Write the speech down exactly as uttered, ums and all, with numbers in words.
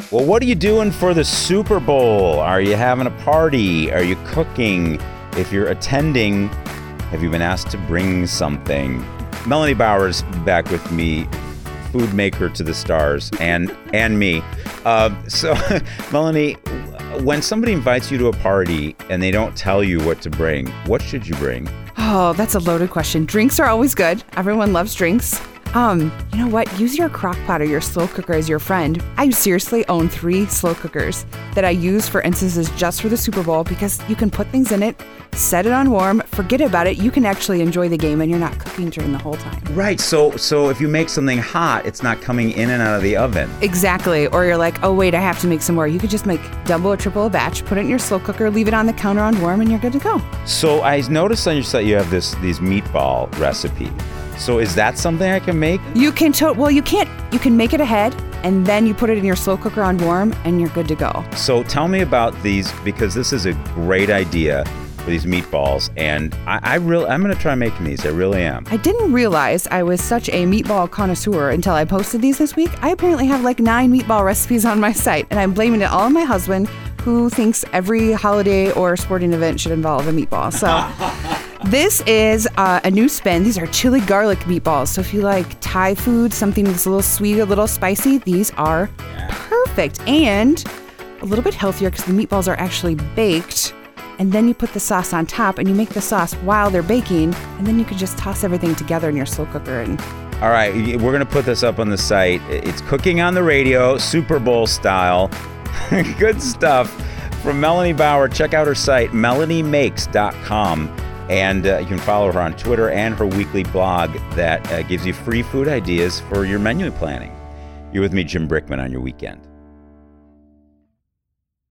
Well, what are you doing for the Super Bowl? Are you having a party? Are you cooking? If you're attending, have you been asked to bring something? Melanie Bauer's back with me, food maker to the stars, and and me. Uh, so, Melanie, when somebody invites you to a party and they don't tell you what to bring, what should you bring? Oh, that's a loaded question. Drinks are always good. Everyone loves drinks. Um, you know what? Use your crock pot or your slow cooker as your friend. I seriously own three slow cookers that I use for instances just for the Super Bowl because you can put things in it, set it on warm, forget about it. You can actually enjoy the game and you're not cooking during the whole time. Right. So so if you make something hot, it's not coming in and out of the oven. Exactly. Or you're like, oh, wait, I have to make some more. You could just make double or triple a batch, put it in your slow cooker, leave it on the counter on warm, and you're good to go. So I noticed on your site you have this these meatball recipe. So is that something I can make? You can, to- well, you can't, you can make it ahead and then you put it in your slow cooker on warm and you're good to go. So tell me about these, because this is a great idea for these meatballs. And I, I really, I'm going to try making these. I really am. I didn't realize I was such a meatball connoisseur until I posted these this week. I apparently have like nine meatball recipes on my site and I'm blaming it all on my husband who thinks every holiday or sporting event should involve a meatball. So this is uh, a new spin. These are chili garlic meatballs. So if you like Thai food, something that's a little sweet, a little spicy, these are perfect. And a little bit healthier because the meatballs are actually baked. And then you put the sauce on top and you make the sauce while they're baking. And then you can just toss everything together in your slow cooker. And all right, we're going to put this up on the site. It's Cooking on the Radio, Super Bowl style. Good stuff from Melanie Bauer. Check out her site, melanie makes dot com. And uh, you can follow her on Twitter and her weekly blog that uh, gives you free food ideas for your menu planning. You're with me, Jim Brickman, on your weekend.